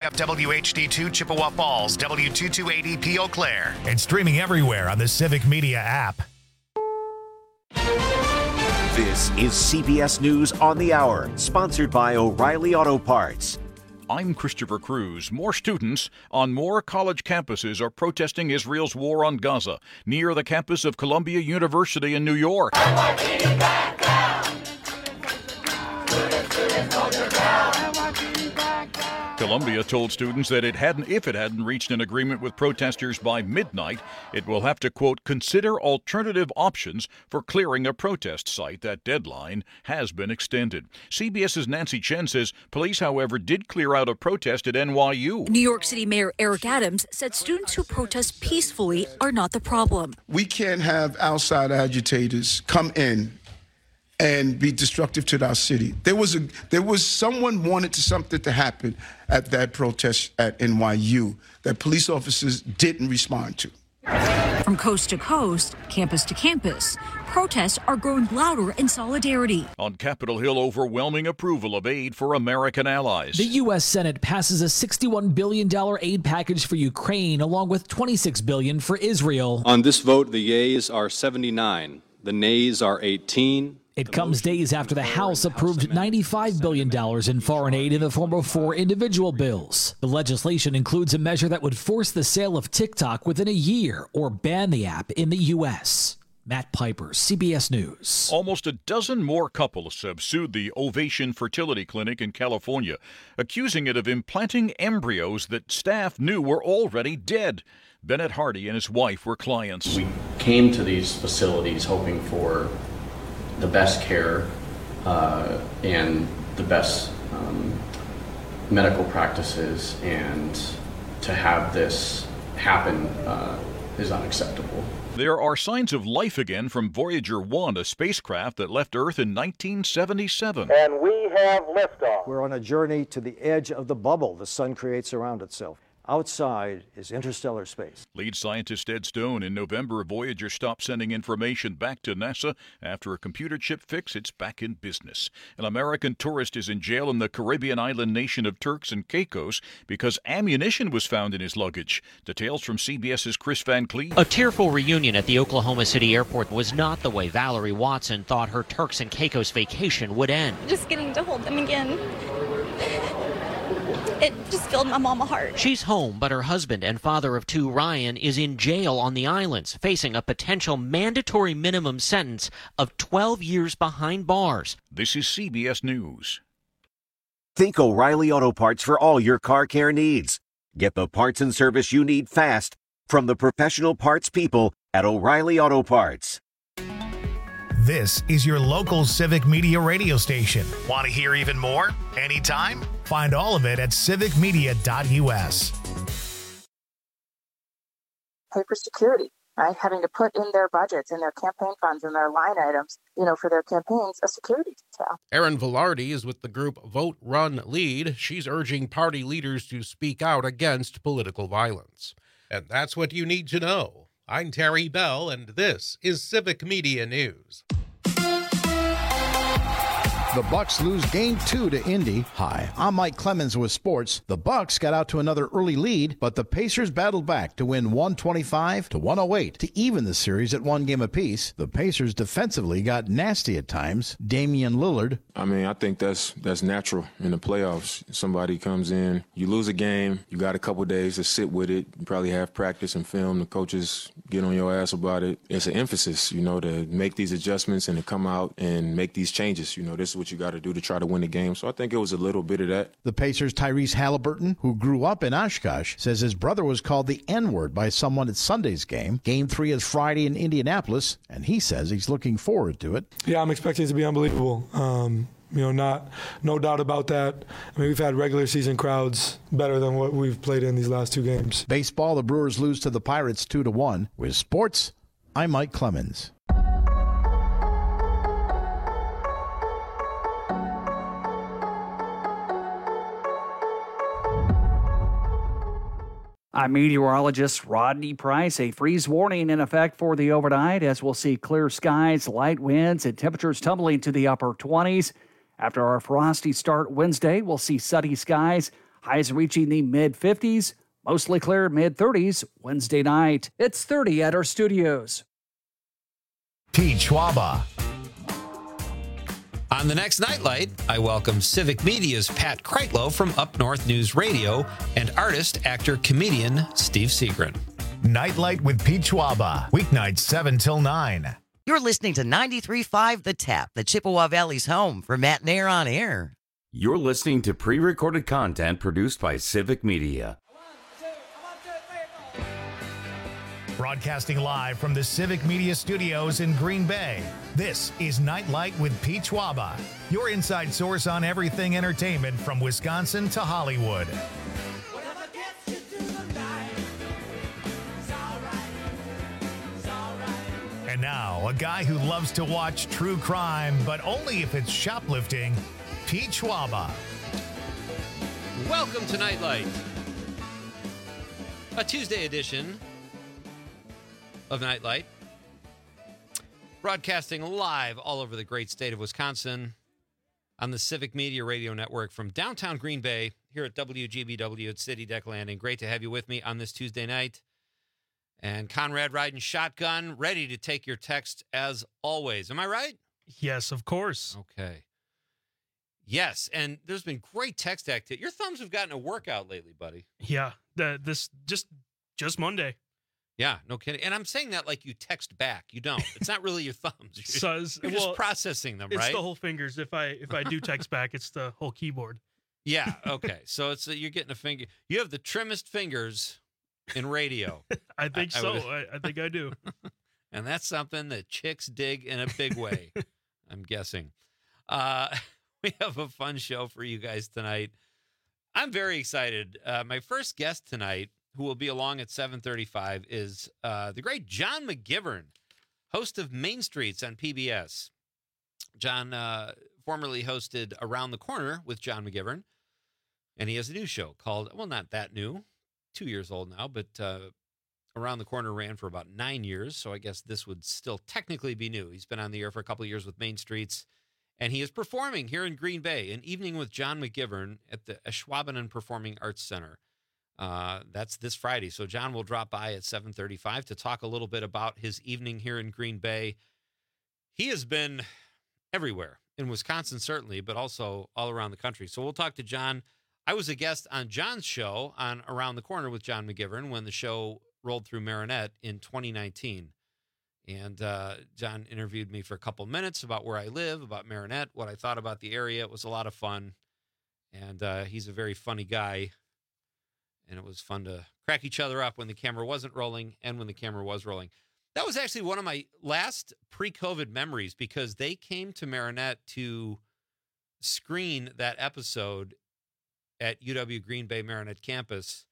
WHD2 Chippewa Falls, W228EP Eau Claire, and streaming everywhere on the Civic Media app. This is CBS News on the Hour, sponsored by O'Reilly Auto Parts. I'm Christopher Cruz. More students on more college campuses are protesting Israel's war on Gaza near the campus of Columbia University in New York. Columbia told students that if it hadn't reached an agreement with protesters by midnight, it will have to, quote, consider alternative options for clearing a protest site. That deadline has been extended. CBS's Nancy Chen says police, however, did clear out a protest at NYU. New York City Mayor Eric Adams said students who protest peacefully are not the problem. We can't have outside agitators come in and be destructive to our city. There was someone wanted something to happen at that protest at NYU that police officers didn't respond to. From coast to coast, campus to campus, protests are growing louder in solidarity. On Capitol Hill, overwhelming approval of aid for American allies. The U.S. Senate passes a $61 billion aid package for Ukraine, along with $26 billion for Israel. On this vote, the yeas are 79, the nays are 18. It comes days after the House approved $95 billion in foreign aid in the form of 4 individual bills. The legislation includes a measure that would force the sale of TikTok within a year or ban the app in the U.S. Matt Piper, CBS News. Almost a dozen more couples have sued the Ovation Fertility Clinic in California, accusing it of implanting embryos that staff knew were already dead. Bennett Hardy and his wife were clients. We came to these facilities hoping for the best care and the best medical practices, and to have this happen is unacceptable. There are signs of life again from Voyager 1, a spacecraft that left Earth in 1977. And we have liftoff. We're on a journey to the edge of the bubble the sun creates around itself. Outside is interstellar space. Lead scientist Ed Stone. In November, Voyager stopped sending information back to NASA. After a computer chip fix, it's back in business. An American tourist is in jail in the Caribbean island nation of Turks and Caicos because ammunition was found in his luggage. Details from CBS's Chris Van Cleave. A tearful reunion at the Oklahoma City airport was not the way Valerie Watson thought her Turks and Caicos vacation would end. Just getting to hold them again. It just filled my mama heart. She's home, but her husband and father of 2, Ryan, is in jail on the islands, facing a potential mandatory minimum sentence of 12 years behind bars. This is CBS News. Think O'Reilly Auto Parts for all your car care needs. Get the parts and service you need fast from the professional parts people at O'Reilly Auto Parts. This is your local Civic Media radio station. Want to hear even more? Anytime? Find all of it at civicmedia.us. Pay for security, right? Having to put in their budgets and their campaign funds and their line items, for their campaigns, a security detail. Erin Velarde is with the group Vote, Run, Lead. She's urging party leaders to speak out against political violence. And that's what you need to know. I'm Terry Bell, and this is Civic Media News. The Bucks lose Game 2 to Indy. Hi, I'm Mike Clemens with sports. The Bucks got out to another early lead, but the Pacers battled back to win 125-108 to even the series at 1 game apiece. The Pacers defensively got nasty at times. Damian Lillard. I think that's natural in the playoffs. Somebody comes in, you lose a game, you got a couple days to sit with it. You probably have practice and film. The coaches get on your ass about it. It's an emphasis, to make these adjustments and to come out and make these changes. This is what you got to do to try to win the game. So I think it was a little bit of that. The Pacers' Tyrese Halliburton, who grew up in Oshkosh, says his brother was called the N-word by someone at Sunday's game. Game 3 is Friday in Indianapolis, and he says he's looking forward to it. Yeah, I'm expecting it to be unbelievable. No doubt about that. We've had regular season crowds better than what we've played in these last 2 games. Baseball, the Brewers lose to the Pirates 2-1. With sports, I'm Mike Clemens. I'm meteorologist Rodney Price. A freeze warning in effect for the overnight, as we'll see clear skies, light winds, and temperatures tumbling to the upper 20s. After our frosty start Wednesday, we'll see sunny skies, Highs reaching the mid-50s, mostly clear mid-30s Wednesday night. It's 30 at our studios. Pete Schwaba. On the next Nightlight, I welcome Civic Media's Pat Kreitlow from Up North News Radio and artist, actor, comedian Steve Seagren. Nightlight with Pete Schwaba. Weeknights 7 till 9. You're listening to 93.5 The Tap, the Chippewa Valley's home for Matt Nair on Air. You're listening to pre-recorded content produced by Civic Media. Broadcasting live from the Civic Media Studios in Green Bay, this is Nightlight with Pete Schwaba, your inside source on everything entertainment from Wisconsin to Hollywood. And now, a guy who loves to watch true crime, but only if it's shoplifting, Pete Schwaba. Welcome to Nightlight, a Tuesday edition of Nightlight, broadcasting live all over the great state of Wisconsin on the Civic Media Radio Network from downtown Green Bay here at WGBW at City Deck Landing. Great to have you with me on this Tuesday night. And Conrad riding shotgun, ready to take your text as always. Am I right? Yes, of course. Okay. Yes, and there's been great text activity. Your thumbs have gotten a workout lately, buddy. Yeah, this just Monday. Yeah, no kidding. And I'm saying that like you text back. You don't. It's not really your thumbs. You're just processing them, right? It's the whole fingers. If I do text back, it's the whole keyboard. Yeah, okay. So it's you're getting a finger. You have the trimmest fingers in radio. I think so. I think I do. And that's something that chicks dig in a big way, I'm guessing. We have a fun show for you guys tonight. I'm very excited. My first guest tonight, who will be along at 7:35, is the great John McGivern, host of Main Streets on PBS. John formerly hosted Around the Corner with John McGivern, and he has a new show called, well, not that new, 2 years old now, but Around the Corner ran for about 9 years, so I guess this would still technically be new. He's been on the air for a couple of years with Main Streets, and he is performing here in Green Bay, an evening with John McGivern at the Ashwaubenon Performing Arts Center. That's this Friday. So John will drop by at 7:35 to talk a little bit about his evening here in Green Bay. He has been everywhere, in Wisconsin certainly, but also all around the country. So we'll talk to John. I was a guest on John's show on Around the Corner with John McGivern when the show rolled through Marinette in 2019. And John interviewed me for a couple minutes about where I live, about Marinette, what I thought about the area. It was a lot of fun. And he's a very funny guy. And it was fun to crack each other up when the camera wasn't rolling and when the camera was rolling. That was actually one of my last pre-COVID memories because they came to Marinette to screen that episode at UW Green Bay Marinette campus.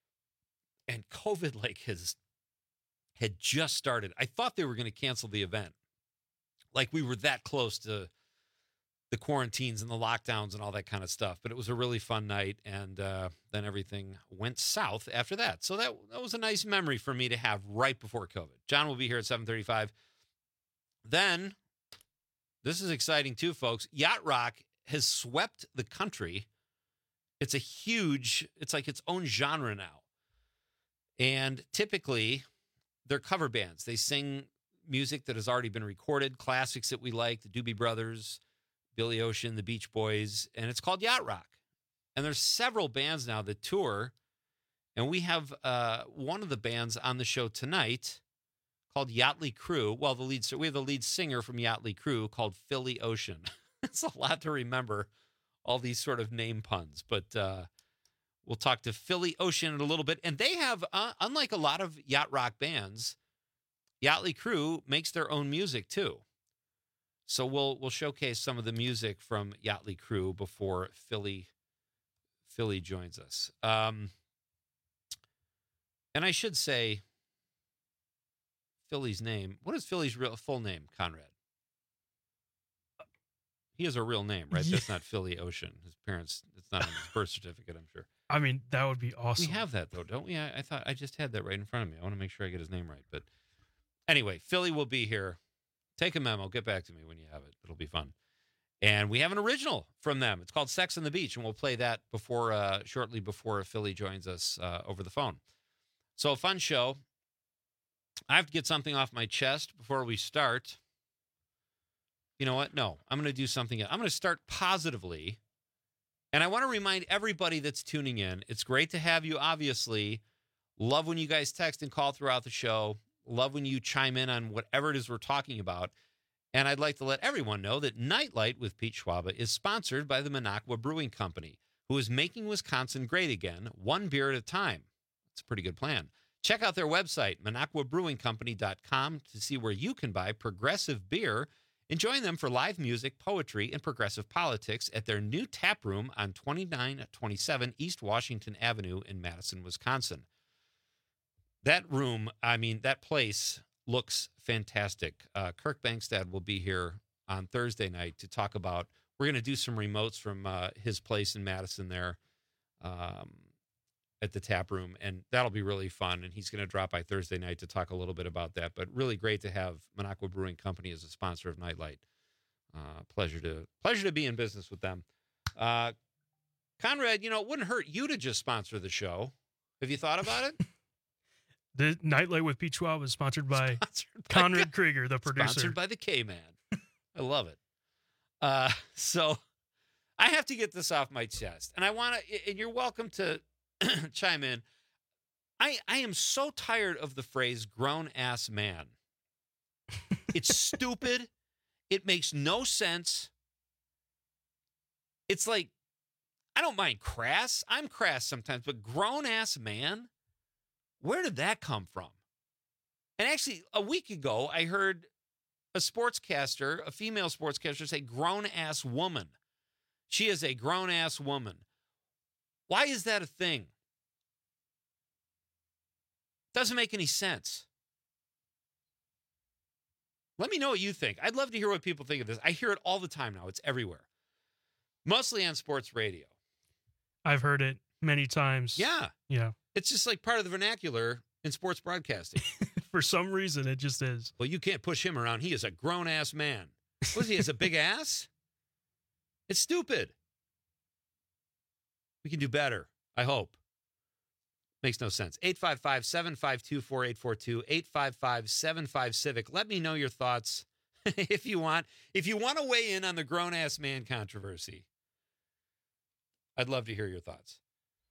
And COVID had just started. I thought they were going to cancel the event. Like we were that close to the quarantines and the lockdowns and all that kind of stuff. But it was a really fun night, and then everything went south after that. So that was a nice memory for me to have right before COVID. John will be here at 7:35. Then, this is exciting too, folks. Yacht Rock has swept the country. It's like its own genre now. And typically, they're cover bands. They sing music that has already been recorded, classics that we like, the Doobie Brothers, Billy Ocean, the Beach Boys, and it's called Yacht Rock. And there's several bands now that tour, and we have one of the bands on the show tonight called Yachtly Crew. Well, we have the lead singer from Yachtly Crew called Philly Ocean. It's a lot to remember, all these sort of name puns, but we'll talk to Philly Ocean in a little bit. And they have, unlike a lot of yacht rock bands, Yachtly Crew makes their own music too. So we'll showcase some of the music from Yachtly Crew before Philly joins us. And I should say Philly's name. What is Philly's full name, Conrad? He has a real name, right? Yeah. That's not Philly Ocean. His parents, it's not on his birth certificate, I'm sure. I mean, that would be awesome. We have that, though, don't we? I thought I just had that right in front of me. I want to make sure I get his name right. But anyway, Philly will be here. Take a memo. Get back to me when you have it. It'll be fun. And we have an original from them. It's called Sex on the Beach, and we'll play that shortly before Philly joins us over the phone. So a fun show. I have to get something off my chest before we start. You know what? No, I'm going to do something else. I'm going to start positively. And I want to remind everybody that's tuning in, it's great to have you, obviously. Love when you guys text and call throughout the show. Love when you chime in on whatever it is we're talking about. And I'd like to let everyone know that Nightlight with Pete Schwaba is sponsored by the Minocqua Brewing Company, who is making Wisconsin great again, one beer at a time. It's a pretty good plan. Check out their website, MinocquaBrewingCompany.com, to see where you can buy progressive beer and join them for live music, poetry, and progressive politics at their new tap room on 2927 East Washington Avenue in Madison, Wisconsin. That room, that place looks fantastic. Kirk Bangstad will be here on Thursday night to talk about, we're going to do some remotes from his place in Madison there at the tap room, and that'll be really fun. And he's going to drop by Thursday night to talk a little bit about that. But really great to have Minocqua Brewing Company as a sponsor of Nightlight. Pleasure to be in business with them. Conrad, it wouldn't hurt you to just sponsor the show. Have you thought about it? The Nightlight with Pete Schwab was sponsored by Conrad Krieger, the producer. Sponsored by the K-Man. I love it. So I have to get this off my chest. And I want to, and you're welcome to chime in. I am so tired of the phrase grown-ass man. It's stupid. It makes no sense. It's like, I don't mind crass. I'm crass sometimes, but grown-ass man? Where did that come from? And actually, a week ago, I heard a sportscaster, a female sportscaster, say grown-ass woman. She is a grown-ass woman. Why is that a thing? Doesn't make any sense. Let me know what you think. I'd love to hear what people think of this. I hear it all the time now. It's everywhere. Mostly on sports radio. I've heard it many times. Yeah. Yeah. It's just like part of the vernacular in sports broadcasting. For some reason, it just is. Well, you can't push him around. He is a grown-ass man. What is he, has a big ass? It's stupid. We can do better, I hope. Makes no sense. 855-752-4842, 855-75-CIVIC. Let me know your thoughts if you want. If you want to weigh in on the grown-ass man controversy, I'd love to hear your thoughts.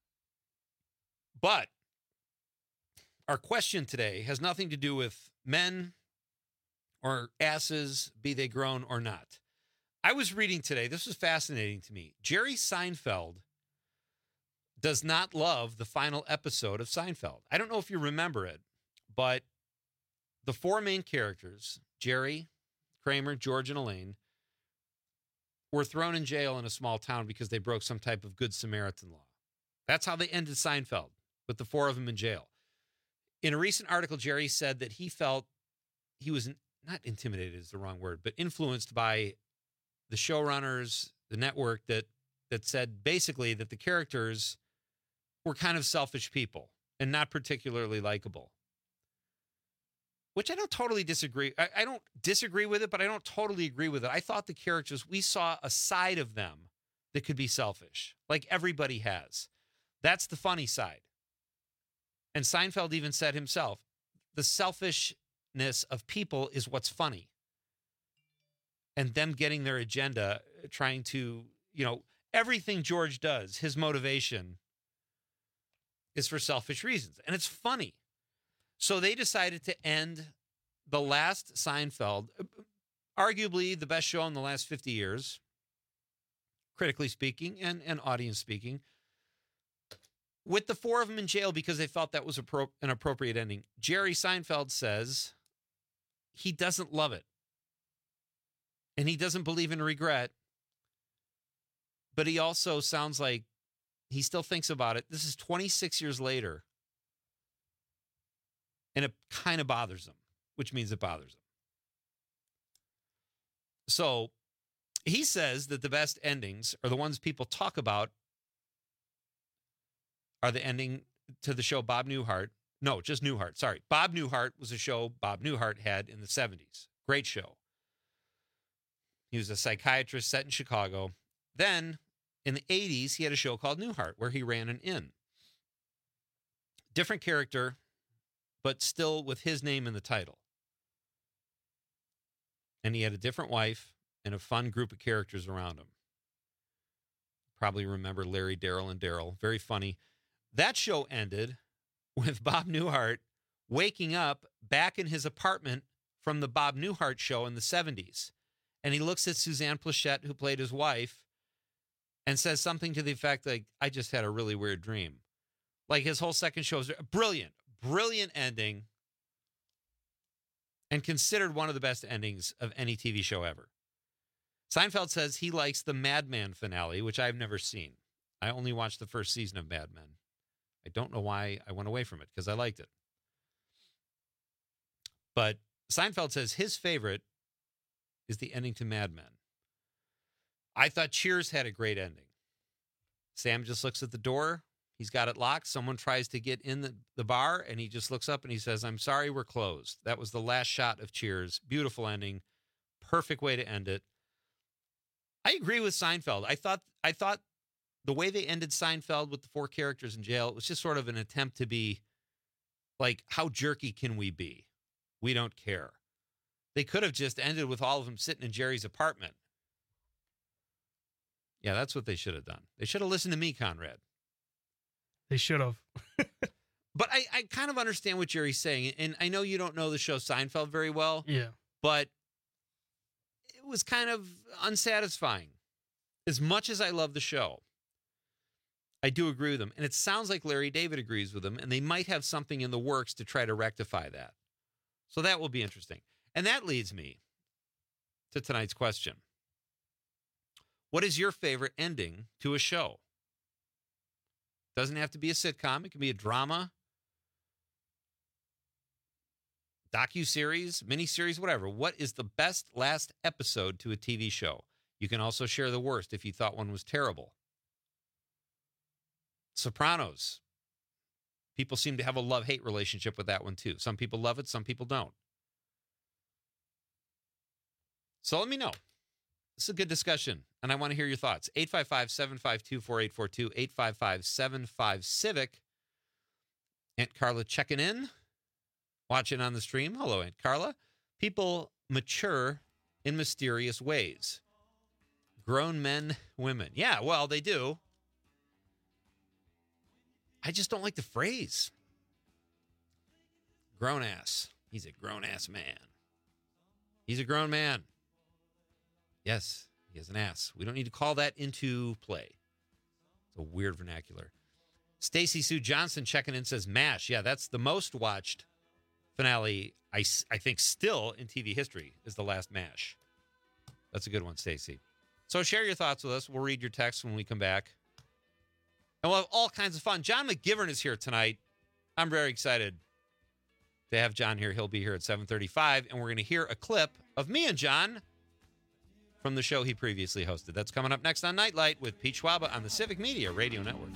But our question today has nothing to do with men or asses, be they grown or not. I was reading today, this was fascinating to me. Jerry Seinfeld does not love the final episode of Seinfeld. I don't know if you remember it, but the four main characters, Jerry, Kramer, George, and Elaine, were thrown in jail in a small town because they broke some type of Good Samaritan law. That's how they ended Seinfeld, with the four of them in jail. In a recent article, Jerry said that he felt he was not intimidated is the wrong word, but influenced by the showrunners, the network that said basically that the characters were kind of selfish people and not particularly likable. Which I don't totally disagree. I don't disagree with it, but I don't totally agree with it. I thought the characters, we saw a side of them that could be selfish, like everybody has. That's the funny side. And Seinfeld even said himself, the selfishness of people is what's funny. And them getting their agenda, trying to, everything George does, his motivation is for selfish reasons. And it's funny. So they decided to end the last Seinfeld, arguably the best show in the last 50 years, critically speaking and audience speaking, with the four of them in jail because they felt that was an appropriate ending. Jerry Seinfeld says he doesn't love it. And he doesn't believe in regret. But he also sounds like he still thinks about it. This is 26 years later. And it kind of bothers him, which means it bothers him. So he says that the best endings are the ones people talk about are the ending to the show Bob Newhart. No, just Newhart. Sorry. Bob Newhart was a show Bob Newhart had in the 70s. Great show. He was a psychiatrist set in Chicago. Then, in the 80s, he had a show called Newhart, where he ran an inn. Different character, but still with his name in the title. And he had a different wife and a fun group of characters around him. Probably remember Larry, Daryl, and Daryl. Very funny. That show ended with Bob Newhart waking up back in his apartment from the Bob Newhart show in the 70s. And he looks at Suzanne Plachette, who played his wife, and says something to the effect like, I just had a really weird dream. Like his whole second show is brilliant, brilliant ending, and considered one of the best endings of any TV show ever. Seinfeld says he likes the Mad Men finale, which I've never seen. I only watched the first season of Mad Men. I don't know why I went away from it, because I liked it. But Seinfeld says his favorite is the ending to Mad Men. I thought Cheers had a great ending. Sam just looks at the door. He's got it locked. Someone tries to get in the bar, and he just looks up and he says, I'm sorry, we're closed. That was the last shot of Cheers. Beautiful ending. Perfect way to end it. I agree with Seinfeld. I thought the way they ended Seinfeld with the 4 characters in jail, it was just sort of an attempt to be like, how jerky can we be? We don't care. They could have just ended with all of them sitting in Jerry's apartment. Yeah, that's what they should have done. They should have listened to me, Conrad. They should have. But I kind of understand what Jerry's saying. And I know you don't know the show Seinfeld very well. Yeah. But it was kind of unsatisfying. As much as I love the show, I do agree with him. And it sounds like Larry David agrees with him. And they might have something in the works to try to rectify that. So that will be interesting. And that leads me to tonight's question. What is your favorite ending to a show? Doesn't have to be a sitcom. It can be a drama, docuseries, miniseries, whatever. What is the best last episode to a TV show? You can also share the worst if you thought one was terrible. Sopranos. People seem to have a love-hate relationship with that one, too. Some people love it, some people don't. So let me know. This is a good discussion, and I want to hear your thoughts. 855-752-4842, 855-75-CIVIC. Aunt Carla checking in, watching on the stream. Hello, Aunt Carla. People mature in mysterious ways. Grown men, women. Yeah, well, they do. I just don't like the phrase. Grown ass. He's a grown ass man. He's a grown man. Yes, he has an ass. We don't need to call that into play. It's a weird vernacular. Stacy Sue Johnson checking in says MASH. Yeah, that's the most watched finale, I think, still in TV history is the last MASH. That's a good one, Stacy. So share your thoughts with us. We'll read your text when we come back. And we'll have all kinds of fun. John McGivern is here tonight. I'm very excited to have John here. He'll be here at 7:35, and we're going to hear a clip of me and John from the show he previously hosted. That's coming up next on Nightlight with Pete Schwaba on the Civic Media Radio Network.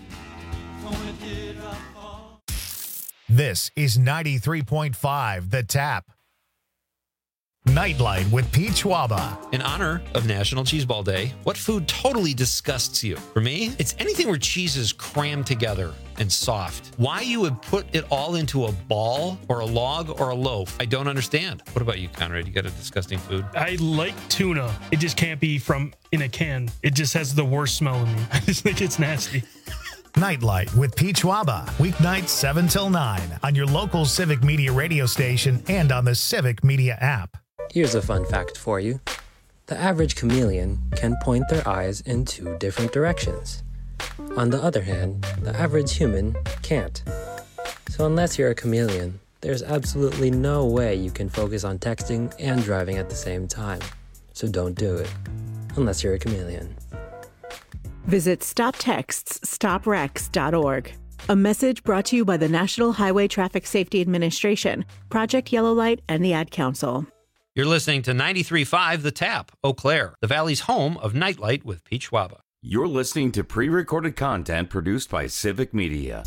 This is 93.5 The Tap. Nightlight with Pete Schwaba. In honor of National Cheeseball Day, what food totally disgusts you? For me, it's anything where cheese is crammed together and soft. Why you would put it all into a ball or a log or a loaf, I don't understand. What about you, Conrad? You got a disgusting food? I like tuna. It just can't be from in a can. It just has the worst smell to me. I just think it's nasty. Nightlight with Pete Schwaba. Weeknights 7 till 9 on your local Civic Media radio station and on the Civic Media app. Here's a fun fact for you. The average chameleon can point their eyes in 2 different directions. On the other hand, the average human can't. So unless you're a chameleon, there's absolutely no way you can focus on texting and driving at the same time. So don't do it, unless you're a chameleon. Visit StopTextsStopWrecks.org. A message brought to you by the National Highway Traffic Safety Administration, Project Yellow Light, and the Ad Council. You're listening to 93.5 The Tap, Eau Claire, the Valley's home of Nightlight with Pete Schwaba. You're listening to pre-recorded content produced by Civic Media.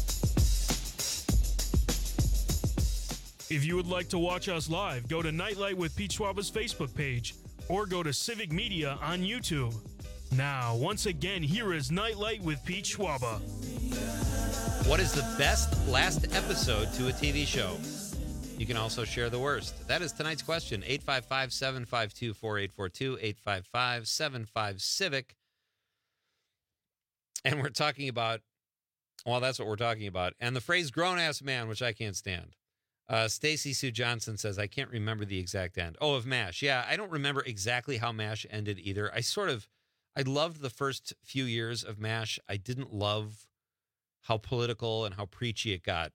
If you would like to watch us live, go to Nightlight with Pete Schwaba's Facebook page or go to Civic Media on YouTube. Now, once again, here is Nightlight with Pete Schwaba. What is the best last episode to a TV show? You can also share the worst. That is tonight's question. 855-752-4842, 855-75-CIVIC. And we're talking about, well, that's what we're talking about. And the phrase grown-ass man, which I can't stand. Stacy Sue Johnson says, I can't remember the exact end. Oh, of MASH. Yeah, I don't remember exactly how MASH ended either. I loved the first few years of MASH. I didn't love how political and how preachy it got.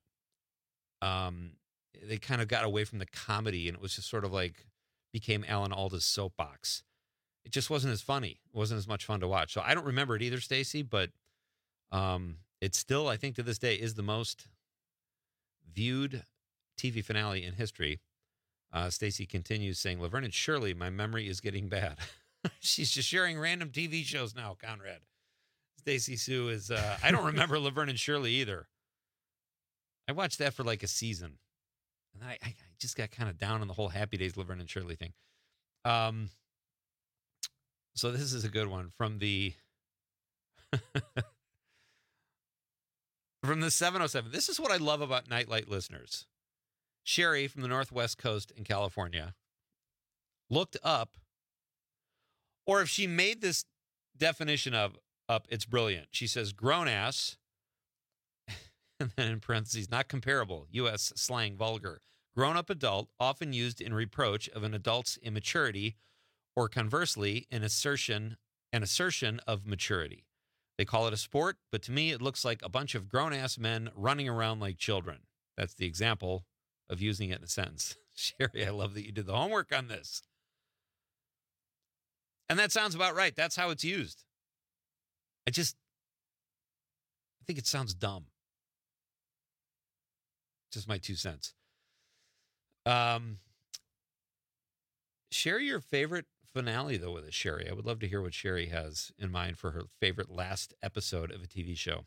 They kind of got away from the comedy, and it was just sort of like became Alan Alda's soapbox. It just wasn't as funny. It wasn't as much fun to watch. So I don't remember it either, Stacy, but it still, I think to this day, is the most viewed TV finale in history. Stacy continues saying, Laverne and Shirley, my memory is getting bad. She's just sharing random TV shows now, Conrad. Stacy Sue is, I don't remember Laverne and Shirley either. I watched that for like a season. And I just got kind of down on the whole Happy Days Laverne and Shirley thing. So this is a good one from the from the 707. This is what I love about Nightlight listeners. Sherry from the Northwest Coast in California looked up, or if she made this definition up, it's brilliant. She says, grown ass, and then in parentheses, not comparable, U.S. slang vulgar. Grown-up adult, often used in reproach of an adult's immaturity, or conversely, an assertion of maturity. They call it a sport, but to me, it looks like a bunch of grown-ass men running around like children. That's the example of using it in a sentence. Sherry, I love that you did the homework on this. And that sounds about right. That's how it's used. I think it sounds dumb. Just my 2 cents. Share your favorite finale, though, with us, Sherry. I would love to hear what Sherry has in mind for her favorite last episode of a TV show.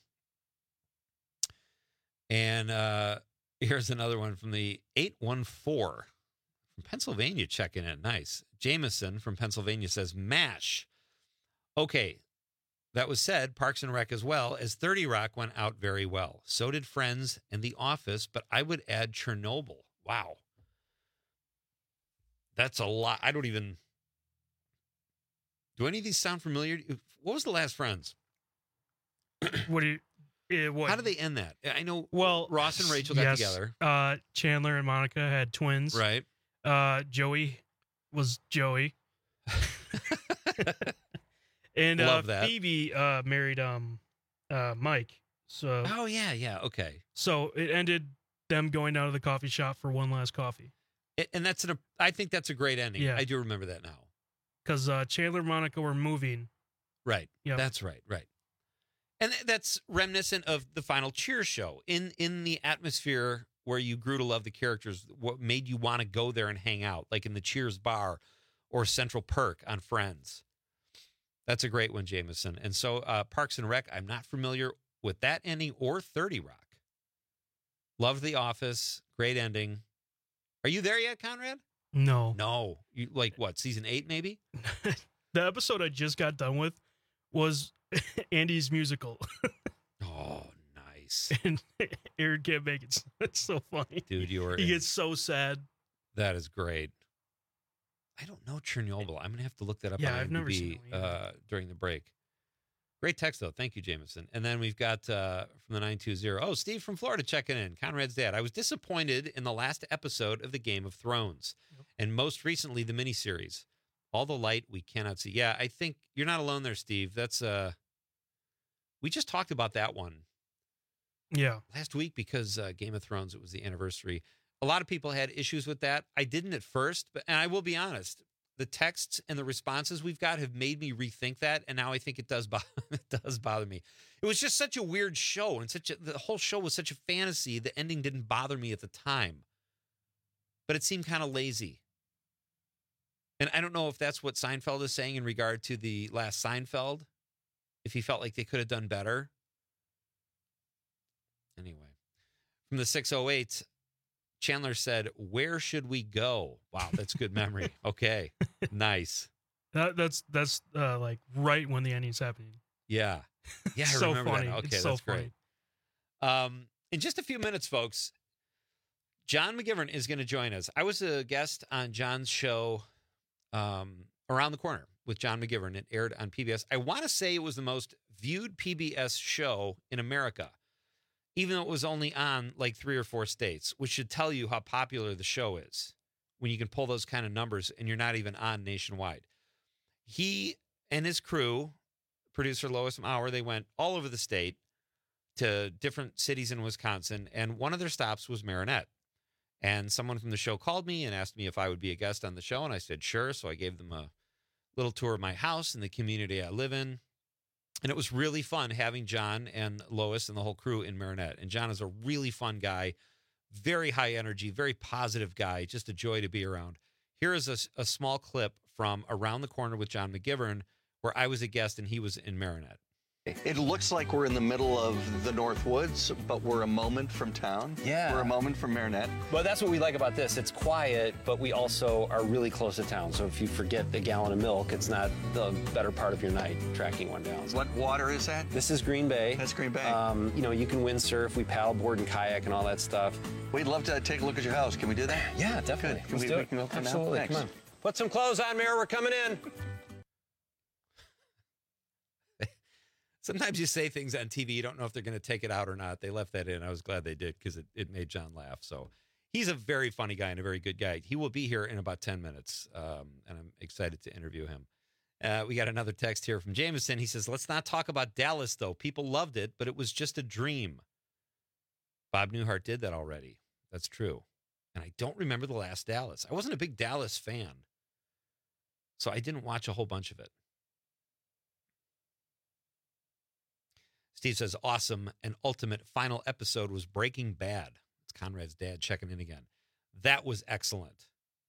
And here's another one from the 814 from Pennsylvania checking in. Nice. Jameson from Pennsylvania says, MASH. Okay, that was said, Parks and Rec as well, as 30 Rock went out very well. So did Friends and The Office, but I would add Chernobyl. Wow. That's a lot. I don't even... Do any of these sound familiar? What was the last Friends? What? How did they end that? I know. Well, Ross and Rachel got together. Chandler and Monica had twins. Right. Joey was Joey. And Phoebe married Mike. So. Oh yeah. Okay. So it ended them going down to the coffee shop for one last coffee. And I think that's a great ending. Yeah. I do remember that now. Because Chandler and Monica were moving. Right. Yep. That's right. Right. And that's reminiscent of the final Cheers show. In the atmosphere where you grew to love the characters, what made you want to go there and hang out, like in the Cheers bar or Central Perk on Friends. That's a great one, Jameson. And so Parks and Rec, I'm not familiar with that ending or 30 Rock. Loved The Office. Great ending. Are you there yet, Conrad? No. You like what, season 8 maybe? The episode I just got done with was Andy's musical. Oh, nice. And Aaron can't make it. It's so funny. Dude, he gets so sad. That is great. I don't know Chernobyl. I'm going to have to look that up on I've never seen it during the break. Great text, though. Thank you, Jameson. And then we've got from the 920. Oh, Steve from Florida checking in. Conrad's dad. I was disappointed in the last episode of the Game of Thrones. Yep. And most recently, the miniseries. All the light we cannot see. Yeah, I think you're not alone there, Steve. That's we just talked about that one. Yeah. Last week because Game of Thrones, it was the anniversary. A lot of people had issues with that. I didn't at first, and I will be honest. The texts and the responses we've got have made me rethink that, and now I think it does bother me. It was just such a weird show, and the whole show was such a fantasy. The ending didn't bother me at the time, but it seemed kind of lazy. And I don't know if that's what Seinfeld is saying in regard to the last Seinfeld, if he felt like they could have done better. Anyway, from the 608, Chandler said, "Where should we go?" Wow, that's good memory. Okay, nice. That's like right when the ending's happening. Yeah. Yeah, I So remember funny. that. Okay, It's so that's great. In just a few minutes, folks, John McGivern is going to join us. I was a guest on John's show Around the Corner with John McGivern. It aired on PBS. I want to say it was the most viewed PBS show in America, even though it was only on like 3 or 4 states, which should tell you how popular the show is when you can pull those kind of numbers and you're not even on nationwide. He and his crew, producer Lois Maurer, they went all over the state to different cities in Wisconsin, and one of their stops was Marinette. And someone from the show called me and asked me if I would be a guest on the show, and I said sure. So I gave them a little tour of my house and the community I live in. And it was really fun having John and Lois and the whole crew in Marinette. And John is a really fun guy, very high energy, very positive guy, just a joy to be around. Here is a small clip from Around the Corner with John McGivern, where I was a guest and he was in Marinette. It looks like we're in the middle of the North Woods, but we're a moment from town. Yeah. We're a moment from Marinette. Well, that's what we like about this. It's quiet, but we also are really close to town. So if you forget the gallon of milk, it's not the better part of your night tracking one down. What water is that? This is Green Bay. That's Green Bay. You can windsurf, we paddleboard and kayak and all that stuff. We'd love to take a look at your house. Can we do that? Yeah, definitely. Good. Let's do it. We can open Absolutely. now? Come on. Put some clothes on, Mayor. We're coming in. Sometimes you say things on TV, you don't know if they're going to take it out or not. They left that in. I was glad they did because it made John laugh. So he's a very funny guy and a very good guy. He will be here in about 10 minutes, and I'm excited to interview him. We got another text here from Jameson. He says, let's not talk about Dallas, though. People loved it, but it was just a dream. Bob Newhart did that already. That's true. And I don't remember the last Dallas. I wasn't a big Dallas fan, so I didn't watch a whole bunch of it. Steve says, awesome and ultimate final episode was Breaking Bad. It's Conrad's dad checking in again. That was excellent.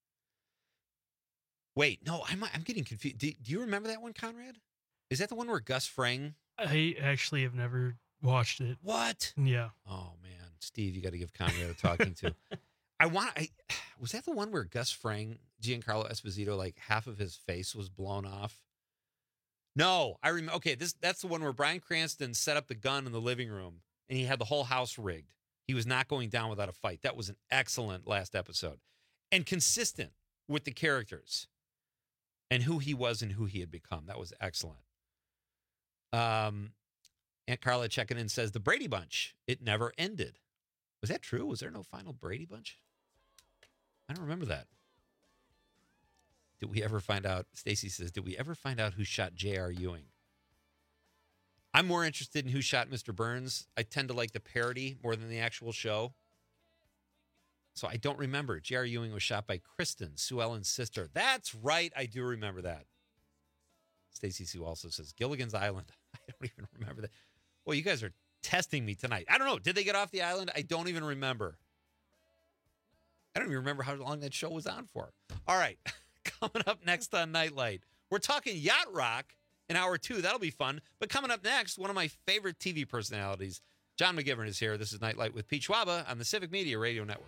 Wait, no, I'm getting confused. Do you remember that one, Conrad? Is that the one where Gus Fring? I actually have never watched it. What? Yeah. Oh, man. Steve, you got to give Conrad a talking to. Was that the one where Gus Fring, Giancarlo Esposito, like half of his face was blown off? No, I remember. Okay, that's the one where Bryan Cranston set up the gun in the living room and he had the whole house rigged. He was not going down without a fight. That was an excellent last episode and consistent with the characters and who he was and who he had become. That was excellent. Aunt Carla checking in says the Brady Bunch, it never ended. Was that true? Was there no final Brady Bunch? I don't remember that. Did we ever find out? Stacy says, did we ever find out who shot J.R. Ewing? I'm more interested in who shot Mr. Burns. I tend to like the parody more than the actual show. So I don't remember. J.R. Ewing was shot by Kristen, Sue Ellen's sister. That's right. I do remember that. Stacy Sue also says, Gilligan's Island. I don't even remember that. Well, you guys are testing me tonight. I don't know. Did they get off the island? I don't even remember. I don't even remember how long that show was on for. All right. Coming up next on Nightlight, we're talking yacht rock in hour 2. That'll be fun. But coming up next, one of my favorite TV personalities, John McGivern, is here. This is Nightlight with Pete Schwaba on the Civic Media Radio Network.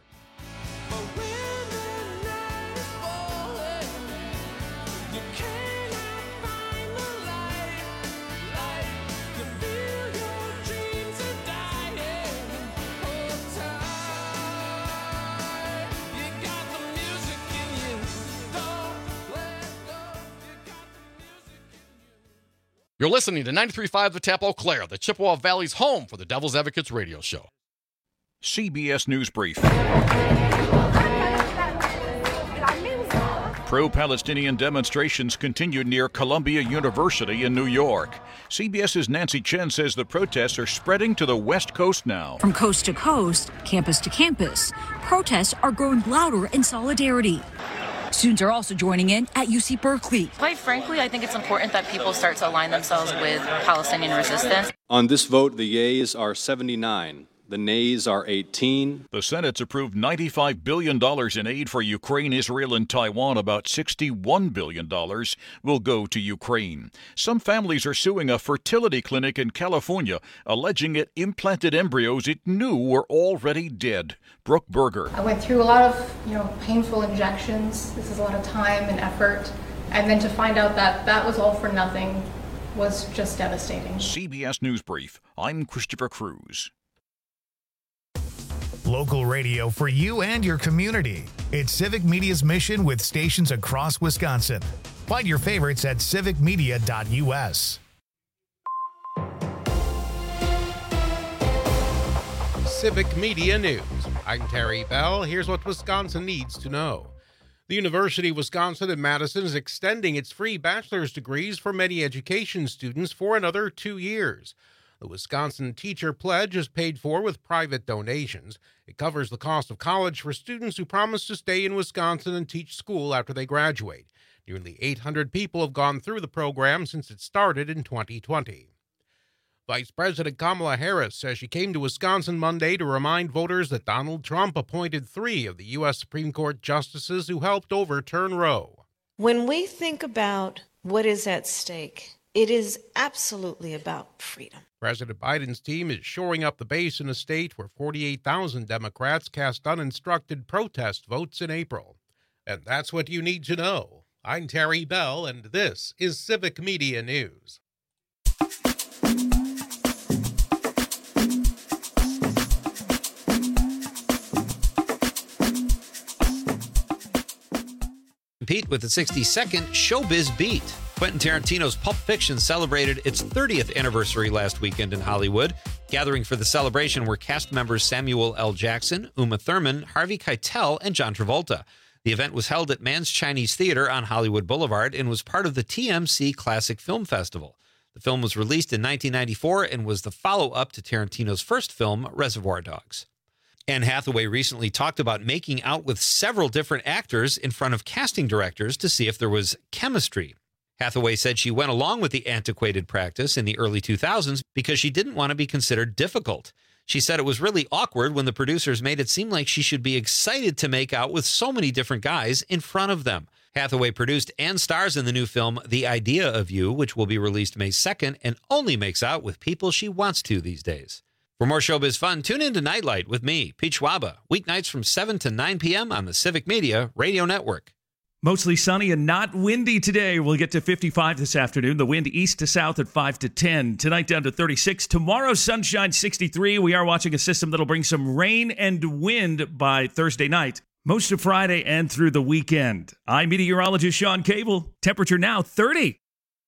You're listening to 93.5 The Tap Eau Claire, the Chippewa Valley's home for the Devil's Advocates radio show. CBS News Brief. Pro-Palestinian demonstrations continued near Columbia University in New York. CBS's Nancy Chen says the protests are spreading to the West Coast now. From coast to coast, campus to campus, protests are growing louder in solidarity. Students are also joining in at UC Berkeley. Quite frankly, I think it's important that people start to align themselves with Palestinian resistance. On this vote, the yeas are 79. The nays are 18. The Senate's approved $95 billion in aid for Ukraine, Israel, and Taiwan. About $61 billion will go to Ukraine. Some families are suing a fertility clinic in California, alleging it implanted embryos it knew were already dead. Brooke Berger. I went through a lot of, painful injections. This is a lot of time and effort And then to find out that that was all for nothing was just devastating. CBS News Brief. I'm Christopher Cruz. Local radio for you and your community. It's Civic Media's mission with stations across Wisconsin. Find your favorites at civicmedia.us. Civic Media News. I'm Terry Bell. Here's what Wisconsin needs to know. The University of Wisconsin in Madison is extending its free bachelor's degrees for many education students for another 2 years. The Wisconsin Teacher Pledge is paid for with private donations. It covers the cost of college for students who promise to stay in Wisconsin and teach school after they graduate. Nearly 800 people have gone through the program since it started in 2020. Vice President Kamala Harris says she came to Wisconsin Monday to remind voters that Donald Trump appointed 3 of the U.S. Supreme Court justices who helped overturn Roe. When we think about what is at stake, it is absolutely about freedom. President Biden's team is shoring up the base in a state where 48,000 Democrats cast uninstructed protest votes in April. And that's what you need to know. I'm Terry Bell, and this is Civic Media News. Pete with the 60-second Showbiz Beat. Quentin Tarantino's Pulp Fiction celebrated its 30th anniversary last weekend in Hollywood. Gathering for the celebration were cast members Samuel L. Jackson, Uma Thurman, Harvey Keitel, and John Travolta. The event was held at Mann's Chinese Theater on Hollywood Boulevard and was part of the TMC Classic Film Festival. The film was released in 1994 and was the follow-up to Tarantino's first film, Reservoir Dogs. Anne Hathaway recently talked about making out with several different actors in front of casting directors to see if there was chemistry. Hathaway said she went along with the antiquated practice in the early 2000s because she didn't want to be considered difficult. She said it was really awkward when the producers made it seem like she should be excited to make out with so many different guys in front of them. Hathaway produced and stars in the new film The Idea of You, which will be released May 2nd, and only makes out with people she wants to these days. For more showbiz fun, tune in to Nightlight with me, Pete Schwaba, weeknights from 7 to 9 p.m. on the Civic Media Radio Network. Mostly sunny and not windy today. We'll get to 55 this afternoon. The wind east to south at 5 to 10. Tonight down to 36. Tomorrow, sunshine 63. We are watching a system that'll bring some rain and wind by Thursday night. Most of Friday and through the weekend. I'm meteorologist Sean Cable. Temperature now 30.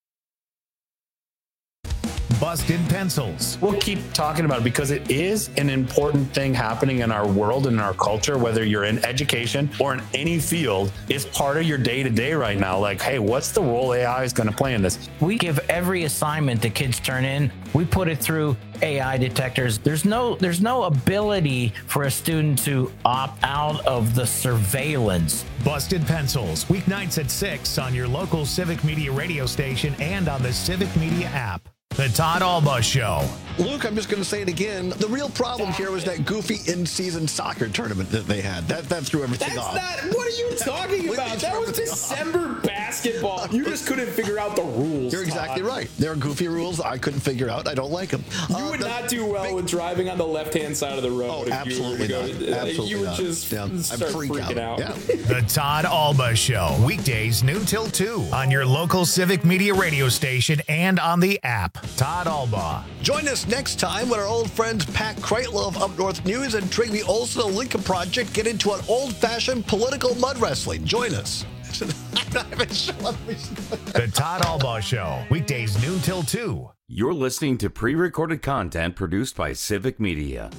Busted Pencils. We'll keep talking about it because it is an important thing happening in our world and in our culture, whether you're in education or in any field. It's part of your day-to-day right now. Like, hey, what's the role AI is going to play in this? We give every assignment the kids turn in, we put it through AI detectors. There's no ability for a student to opt out of the surveillance. Busted Pencils, weeknights at 6 on your local Civic Media radio station and on the Civic Media app. The Todd Alba Show. Luke, I'm just going to say it again. The real problem here was that goofy in-season soccer tournament that they had. That threw everything off. What are you talking about? That was December basketball. You just couldn't figure out the rules. You're exactly right. There are goofy rules I couldn't figure out. I don't like them. You would not do well with driving on the left-hand side of the road. Oh, absolutely not. Absolutely you would not. just start freaking out. Yeah. The Todd Alba Show, weekdays noon till 2 on your local Civic Media radio station and on the app. Todd Alba. Join us next time when our old friends Pat Kreitler of Up North News and Trigby Olson of Lincoln Project get into an old-fashioned political mud wrestling. Join us. I'm not even sure what we should. The Todd Alba Show, weekdays noon till 2. You're listening to pre-recorded content produced by Civic Media.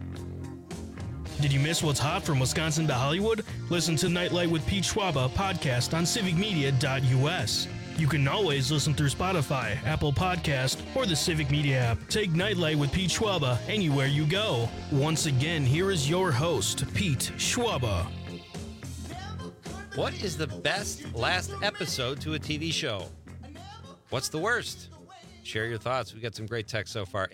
Did you miss what's hot from Wisconsin to Hollywood? Listen to Nightlight with Pete Schwaba podcast on civicmedia.us. You can always listen through Spotify, Apple Podcast, or the Civic Media app. Take Nightlight with Pete Schwaba anywhere you go. Once again, here is your host, Pete Schwaba. What is the best last episode to a TV show? What's the worst? Share your thoughts. We got some great text so far.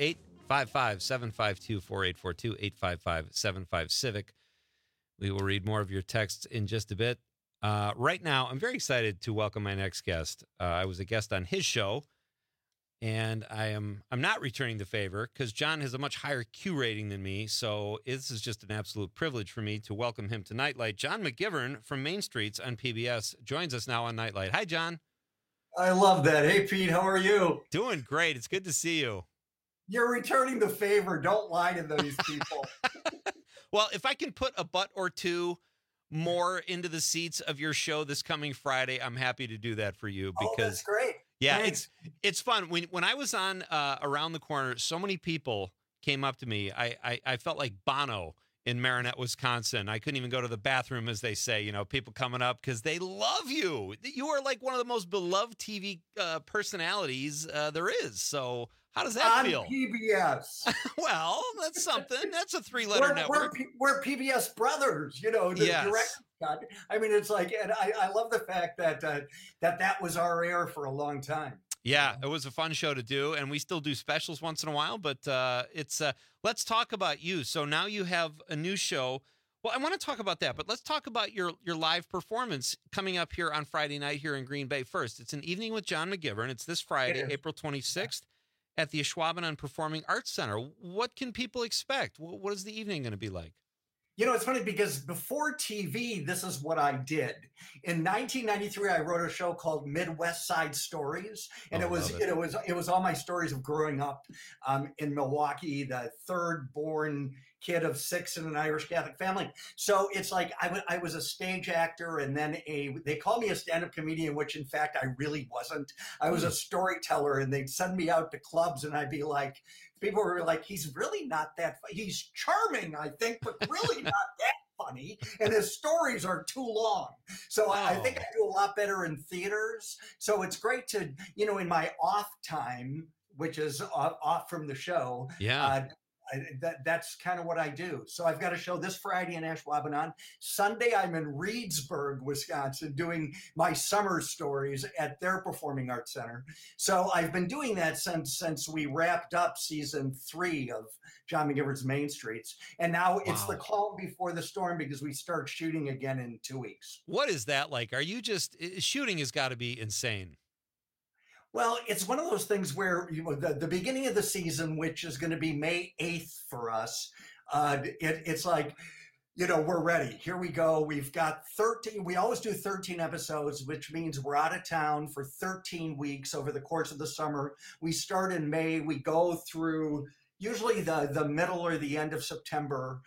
855-752-4842, 855-75-CIVIC. We will read more of your texts in just a bit. Right now, I'm very excited to welcome my next guest. I was a guest on his show And I'm not returning the favor because John has a much higher Q rating than me. So this is just an absolute privilege for me to welcome him to Nightlight. John McGivern from Main Streets on PBS joins us now on Nightlight. Hi, John. I love that. Hey, Pete, how are you? Doing great. It's good to see you. You're returning the favor. Don't lie to these people. Well, if I can put a butt or two more into the seats of your show this coming Friday, I'm happy to do that for you because that's great. Yeah, Thanks. it's fun. When I was on Around the Corner, so many people came up to me. I felt like Bono in Marinette, Wisconsin. I couldn't even go to the bathroom, as they say. You know, people coming up because they love you. You are like one of the most beloved TV personalities there is. So how does that feel? PBS. Well, that's something. That's a three-letter network. We're PBS brothers. You know, the direct. I mean, it's like, and I love the fact that that was our air for a long time. Yeah, it was a fun show to do, and we still do specials once in a while, but it's let's talk about you. So now you have a new show. Well, I want to talk about that, but let's talk about your live performance coming up here on Friday night here in Green Bay first. It's an evening with John McGivern. It's this Friday, April 26th, at the Ashwaubenon Performing Arts Center. What can people expect? What is the evening going to be like? You know, it's funny because before TV, this is what I did. In 1993, I wrote a show called Midwest Side Stories, and it was all my stories of growing up in Milwaukee, the third born kid of 6 in an Irish Catholic family. So it's like I was a stage actor, and then they called me a stand-up comedian, which in fact I really wasn't. I was a storyteller, and they'd send me out to clubs, and I'd be like, people were like, he's really not that funny. He's charming, I think, but really not that funny. And his stories are too long. So I think I do a lot better in theaters. So it's great to, you know, in my off time, which is off from the show. Yeah. That's kind of what I do. So I've got a show this Friday in Ashwaubenon. Sunday, I'm in Reedsburg, Wisconsin, doing my summer stories at their Performing Arts Center. So I've been doing that since we wrapped up season 3 of John McGivern's Main Streets. And now it's the calm before the storm because we start shooting again in 2 weeks. What is that like? Are you just shooting has got to be insane. Well, it's one of those things where the beginning of the season, which is going to be May 8th for us, it's like, you know, we're ready. Here we go. We've got 13. We always do 13 episodes, which means we're out of town for 13 weeks over the course of the summer. We start in May. We go through usually the middle or the end of September.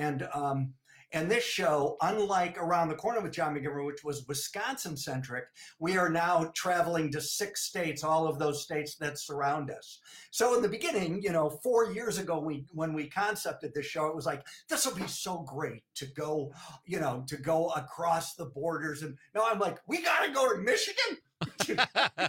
And this show, unlike Around the Corner with John McGivern, which was Wisconsin-centric, we are now traveling to 6 states, all of those states that surround us. So in the beginning, you know, 4 years ago, when we concepted this show, it was like, this will be so great to go, you know, to go across the borders. And now I'm like, we got to go to Michigan?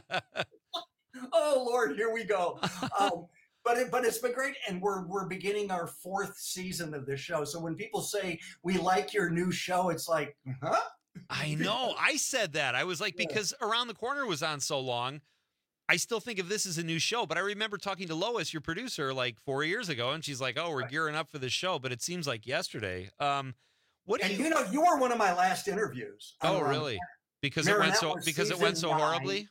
Oh, Lord, here we go. But it's been great, and we're beginning our 4th season of this show. So when people say we like your new show, it's like, huh? I know. I said that. I was like, because Around the Corner was on so long, I still think of this as a new show. But I remember talking to Lois, your producer, like 4 years ago, and she's like, "Oh, we're gearing up for this show." But it seems like yesterday. You know, you were one of my last interviews. Oh, really? Because it went so horribly.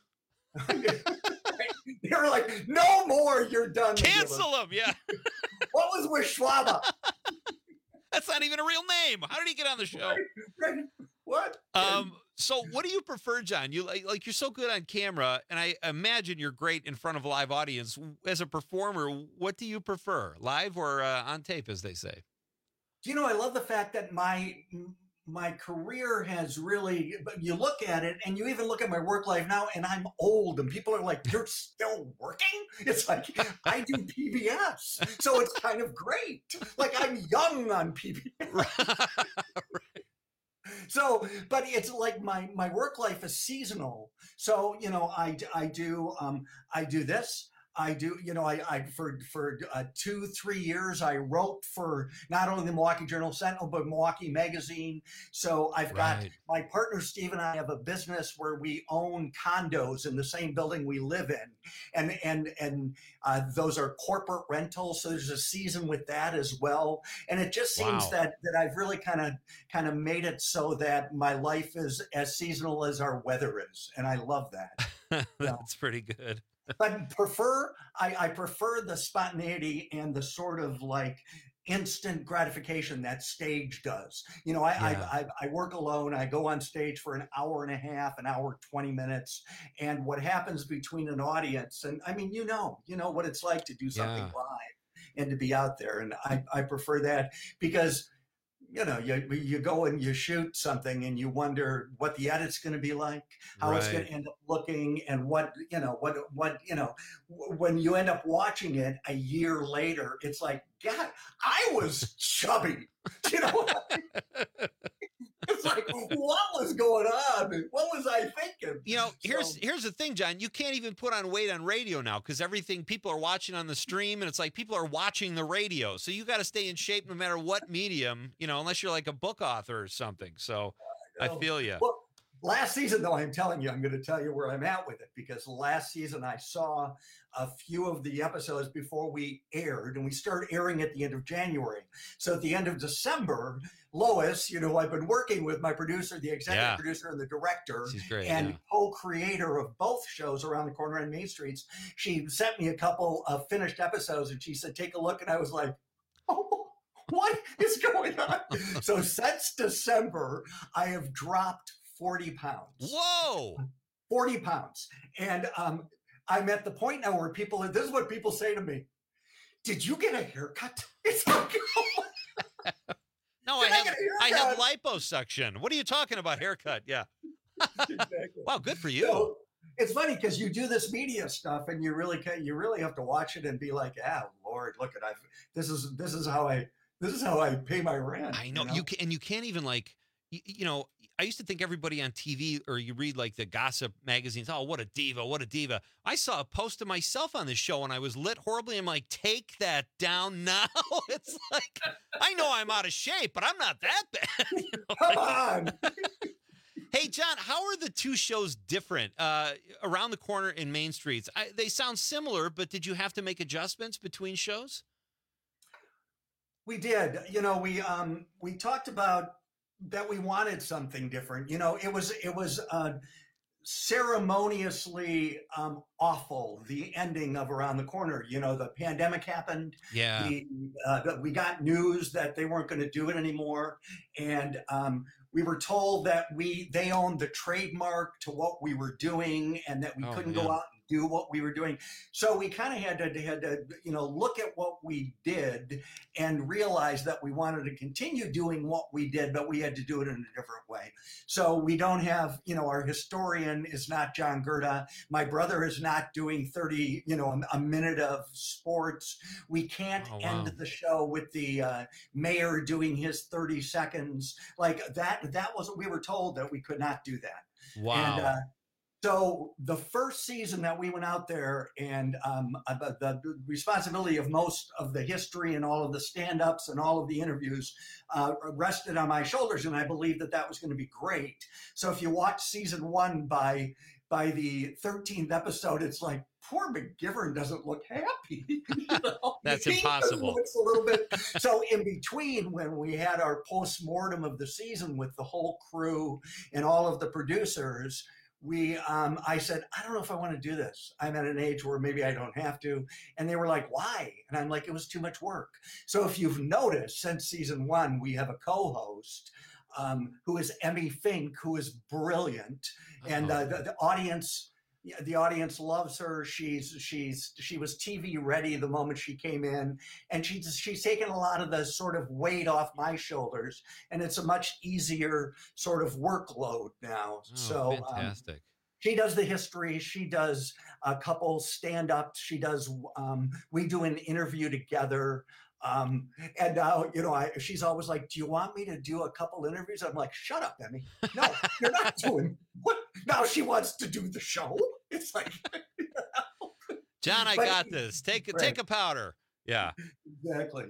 They were like, no more, you're done. Cancel them, yeah. What was with Schwaba? That's not even a real name. How did he get on the show? Right. What? So what do you prefer, John? You like you're so good on camera, and I imagine you're great in front of a live audience. As a performer, what do you prefer, live or on tape, as they say? You know, I love the fact that my career has really, you look at it and you even look at my work life now and I'm old and people are like, you're still working? It's like, I do PBS. So it's kind of great. Like I'm young on PBS. Right. So, but it's like my work life is seasonal. So, you know, I do this. I do, you know, I for 2-3 years, I wrote for not only the Milwaukee Journal Sentinel, but Milwaukee Magazine. So I've got my partner, Steve, and I have a business where we own condos in the same building we live in. And those are corporate rentals. So there's a season with that as well. And it just seems that I've really kind of made it so that my life is as seasonal as our weather is. And I love that. That's pretty good. But I prefer the spontaneity and the sort of like instant gratification that stage does. You know, I work alone. I go on stage for an hour and a half, an hour, 20 minutes. And what happens between an audience, and I mean, you know what it's like to do something live and to be out there. And I prefer that because, you know, you go and you shoot something and you wonder what the edit's going to be like, how it's going to end up looking, and what when you end up watching it a year later, it's like, God, I was chubby. You know what I mean? It's like, what was going on? What was I thinking? You know, here's the thing, John. You can't even put on weight on radio now because everything people are watching on the stream, and it's like people are watching the radio. So you got to stay in shape no matter what medium, you know, unless you're like a book author or something. So I feel you. Well, last season, though, I'm telling you, I'm going to tell you where I'm at with it, because last season I saw a few of the episodes before we aired, and we started airing at the end of January. So at the end of December, Lois, you know, I've been working with my producer, the executive producer, and the director, and co-creator of both shows, Around the Corner and Main Streets. She sent me a couple of finished episodes, and she said, take a look. And I was like, oh, what is going on? So since December, I have dropped 40 pounds. Whoa! 40 pounds. And I'm at the point now where this is what people say to me. Did you get a haircut? It's like, no, I have liposuction. What are you talking about, haircut? Yeah. Exactly. Wow, good for you. So, it's funny because you do this media stuff and you really have to watch it and be like, Lord, look at this is how I pay my rent. I know. You can't even like, you know, I used to think everybody on TV, or you read like the gossip magazines, oh, what a diva, what a diva. I saw a post of myself on this show and I was lit horribly. I'm like, take that down now. It's like, I know I'm out of shape, but I'm not that bad. You know, come on. Hey, John, how are the two shows different? Around the Corner and Main Streets, they sound similar, but did you have to make adjustments between shows? We did. You know, we talked about that we wanted something different. You know, it was ceremoniously awful, the ending of Around the Corner. You know, the pandemic happened. Yeah. We got news that they weren't going to do it anymore. And we were told that they owned the trademark to what we were doing and that we couldn't go out and do what we were doing. So we kind of had to, you know, look at what we did and realize that we wanted to continue doing what we did, but we had to do it in a different way. So we don't have, you know, our historian is not John Gerda. My brother is not doing 30, you know, a minute of sports. We can't end the show with the mayor doing his 30 seconds. Like that was what we were told, that we could not do that. Wow. And, so the first season that we went out there, and the responsibility of most of the history and all of the stand-ups and all of the interviews rested on my shoulders, and I believed that was going to be great. So if you watch season one, by the 13th episode, it's like, poor McGivern doesn't look happy. You know? That's impossible. Looks a little bit. So in between, when we had our post-mortem of the season with the whole crew and all of the producers, I said, I don't know if I want to do this. I'm at an age where maybe I don't have to. And they were like, why? And I'm like, it was too much work. So if you've noticed, since season one, we have a co-host who is Emmy Fink, who is brilliant. And the audience loves her. She was TV ready the moment she came in, and she's taken a lot of the sort of weight off my shoulders, and it's a much easier sort of workload now. So fantastic. She does the history. She does a couple stand-ups. She does. We do an interview together. And now, you know, she's always like, do you want me to do a couple interviews? I'm like, shut up, Emmy. No, you're not doing what? Now she wants to do the show. It's like, you know. John, I got this. Take a powder. Yeah, exactly.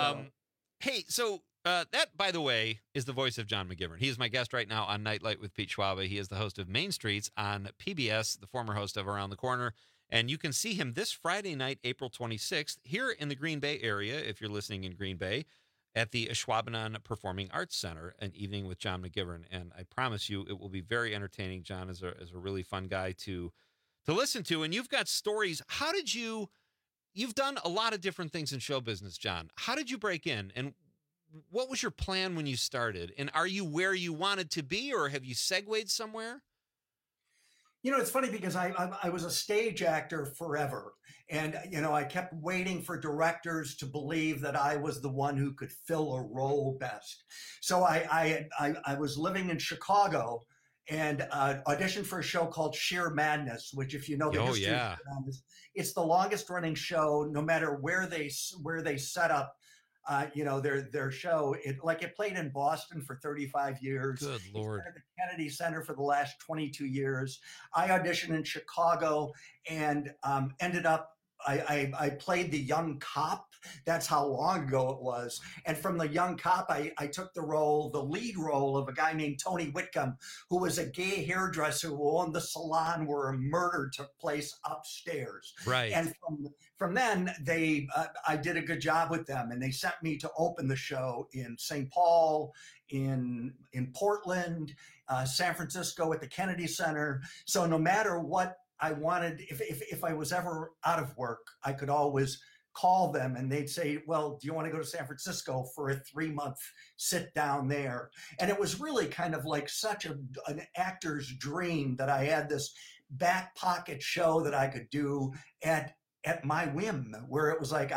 Hey, so that, by the way, is the voice of John McGivern. He is my guest right now on Nightlight with Pete Schwaba. He is the host of Main Streets on PBS, the former host of Around the Corner. And you can see him this Friday night, April 26th, here in the Green Bay area, if you're listening in Green Bay, at the Ashwaubenon Performing Arts Center, an evening with John McGivern. And I promise you, it will be very entertaining. John is a really fun guy to to listen to, and you've got stories. How did you've done a lot of different things in show business, John. How did you break in, and what was your plan when you started? And are you where you wanted to be, or have you segued somewhere? You know, it's funny because I was a stage actor forever. And, you know, I kept waiting for directors to believe that I was the one who could fill a role best. So I was living in Chicago and auditioned for a show called Sheer Madness, which, if you know the history of it, it's the longest running show, no matter where they set up. You know, their show, it played in Boston for 35 years. Good Lord. It's been at the Kennedy Center for the last 22 years. I auditioned in Chicago and ended up, I played the young cop. That's how long ago it was. And from the young cop, I took the lead role of a guy named Tony Whitcomb, who was a gay hairdresser who owned the salon where a murder took place upstairs. Right. And from then, I did a good job with them, and they sent me to open the show in St. Paul, in Portland, San Francisco at the Kennedy Center. So no matter what I wanted, if I was ever out of work, I could always call them and they'd say, well, do you want to go to San Francisco for a 3-month sit down there? And it was really kind of like such an actor's dream that I had this back pocket show that I could do at my whim, where it was like,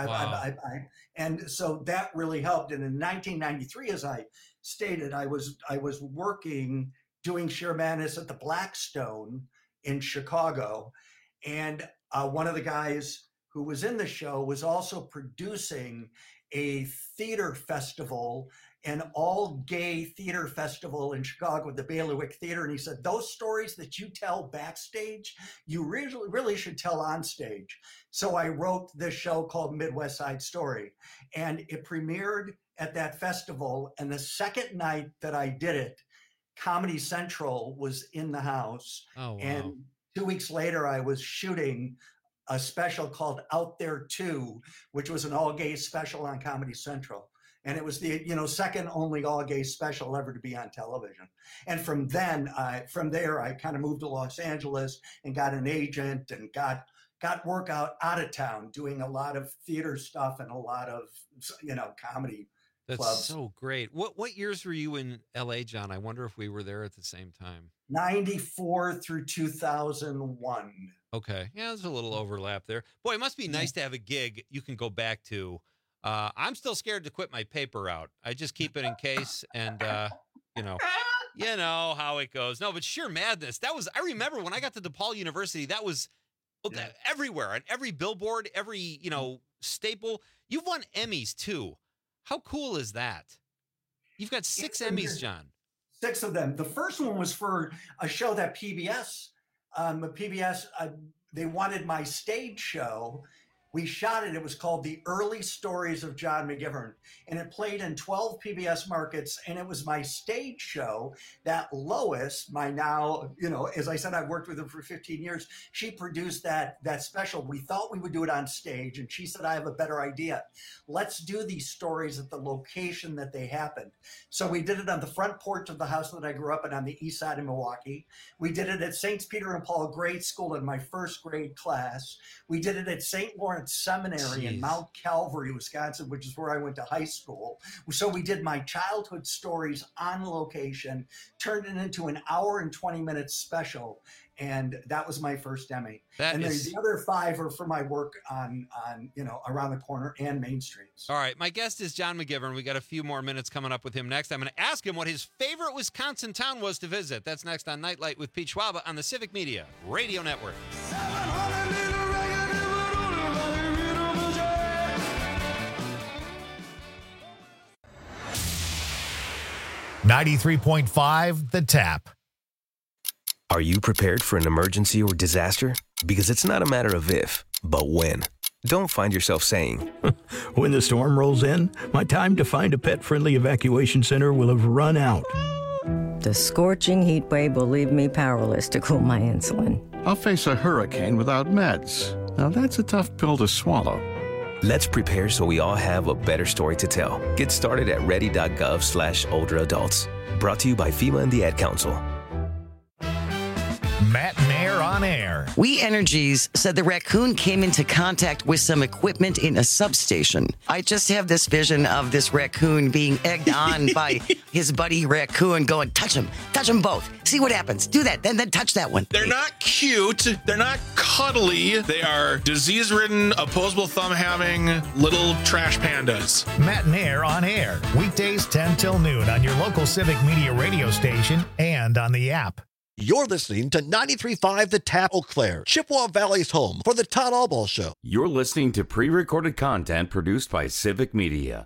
and so that really helped. And in 1993, as I stated, I was working, doing Sheer Madness at the Blackstone in Chicago. And one of the guys who was in the show was also producing a theater festival, an all-gay theater festival in Chicago at the Bailiwick Theater. And he said, those stories that you tell backstage, you really should tell on stage. So I wrote this show called Midwest Side Story, and it premiered at that festival. And the second night that I did it, Comedy Central was in the house. Oh, wow. And 2 weeks later, I was shooting a special called Out There 2, which was an all-gay special on Comedy Central. And it was the, second only all-gay special ever to be on television. And from there, I kind of moved to Los Angeles and got an agent and got work out of town, doing a lot of theater stuff and a lot of, comedy That's clubs. so great. What years were you in LA, John? I wonder if we were there at the same time. 94 through 2001. Okay. Yeah, there's a little overlap there. Boy, it must be nice to have a gig you can go back to. I'm still scared to quit my paper out. I just keep it in case, and you know how it goes. No, but Sheer Madness, I remember when I got to DePaul University, that was everywhere, on every billboard, every, staple. You've won Emmys too. How cool is that? You've got 6 Emmys, John. 6 of them. The first one was for a show that PBS, they wanted my stage show. We shot it. It was called The Early Stories of John McGivern, and it played in 12 PBS markets, and it was my stage show that Lois, my now, as I said, I've worked with her for 15 years. She produced that special. We thought we would do it on stage, and she said, I have a better idea. Let's do these stories at the location that they happened. So we did it on the front porch of the house that I grew up in on the east side of Milwaukee. We did it at St. Peter and Paul Grade School in my first grade class. We did it at St. Lawrence Seminary in Mount Calvary, Wisconsin, which is where I went to high school. So we did my childhood stories on location, turned it into an hour and 20 minutes special, and that was my first Emmy. Then the other 5 are for my work on around the corner and Main Streets. All right, my guest is John McGivern. We got a few more minutes coming up with him next. I'm going to ask him what his favorite Wisconsin town was to visit. That's next on Nightlight with Pete Schwaba on the Civic Media Radio Network. 93.5 The Tap. Are you prepared for an emergency or disaster? Because it's not a matter of if, but when. Don't find yourself saying, when the storm rolls in, my time to find a pet-friendly evacuation center will have run out. The scorching heat wave will leave me powerless to cool my insulin. I'll face a hurricane without meds. Now that's a tough pill to swallow. Let's prepare so we all have a better story to tell. Get started at ready.gov/older adults. Brought to you by FEMA and the Ad Council. Matt Mayer on on air. We Energies said the raccoon came into contact with some equipment in a substation. I just have this vision of this raccoon being egged on by his buddy raccoon going, touch them both. See what happens. Do that, then touch that one. They're not cute. They're not cuddly. They are disease-ridden, opposable thumb-having little trash pandas. Matt and Air on air. Weekdays 10 till noon on your local Civic Media radio station and on the app. You're listening to 93.5 The Tap, Eau Claire, Chippewa Valley's home for the Todd Allball Show. You're listening to pre-recorded content produced by Civic Media.